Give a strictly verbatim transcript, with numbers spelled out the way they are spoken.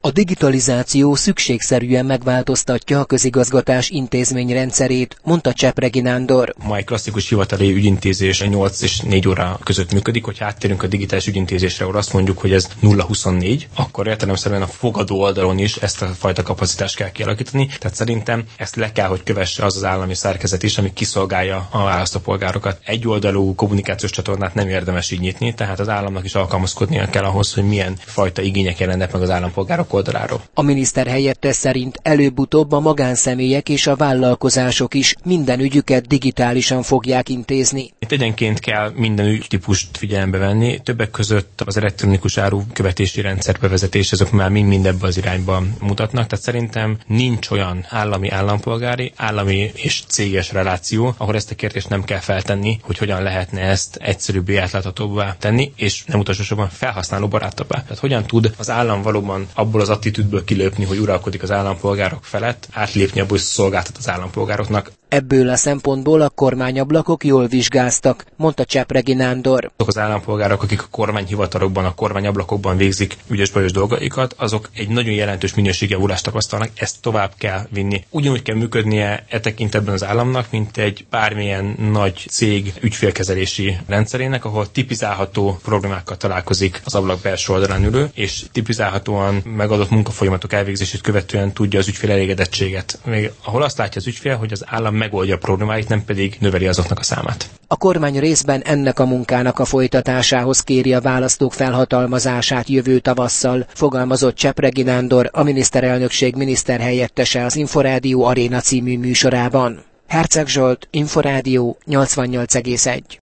A digitalizáció szükségszerűen megváltoztatja a közigazgatás intézményrendszerét, mondta Csepregi Nándor. Ma egy klasszikus hivatali ügyintézés nyolc és négy óra között működik, hogy áttérünk a digitális ügyintézésre, ahol azt mondjuk, hogy ez nulla huszonnégy, akkor értelemszerűen a fogadó oldalon is ezt a fajta kapacitást kell kialakítani. Tehát szerintem ezt le kell, hogy kövesse az az állami szerkezet is, ami kiszolgálja a választópolgárokat. Egyoldalú kommunikációs csatornát nem érdemes így nyitni, tehát az államnak is alkalmazkodnia kell ahhoz, hogy milyen fajta igények jelennek meg az állampolgárok oldaláról. A miniszter helyettes szerint előbb-utóbb a magánszemélyek és a vállalkozások is minden ügyüket digitálisan fogják intézni. Itt egyenként kell minden ügytípust figyelembe venni, többek között az elektronikus árukövetési rendszer bevezetés, azok már mind-mind ebbe az irányba mutatnak, tehát szerintem nincs olyan állami állampolgári, állami és céges reláció, ahol ezt a kérdést nem kell feltenni, hogy hogyan lehetne ezt egyszerűbbé, átláthatóbbá tenni, és nem utolsósorban felhasználóbarátabbá. Tehát hogyan tud az állam valóban abból az attitűdből kilépni, hogy uralkodik az állampolgárok felett, átlépni abból, hogy szolgáltat az állampolgároknak. Ebből a szempontból a kormányablakok jól vizsgáztak, mondta Csepregi Nándor. Azok az állampolgárok, akik a kormányhivatalokban, a kormányablakokban végzik ügyes-bajos dolgaikat, azok egy nagyon jelentős minőségjavulást tapasztalnak, ezt tovább kell vinni. Ugyanúgy kell működnie e tekintetben az államnak, mint egy bármilyen nagy cég ügyfélkezelési rendszerének, ahol tipizálható problémákkal találkozik az ablak belső oldalán ülő, és tipizálhatóan megadott munkafolyamatok elvégzését követően tudja az ügyfél elégedettséget. Még ahol azt látja az ügyfél, hogy az állam megoldja a problémáit, nem pedig növeli azoknak a számát. A kormány részben ennek a munkának a folytatásához kéri a választók felhatalmazását jövő tavasszal, fogalmazott Csepregi Nándor, a miniszterelnökség miniszterhelyettese az Inforádió Aréna című műsorában. Herceg Zsolt, Inforádió nyolcvannyolc egész egy.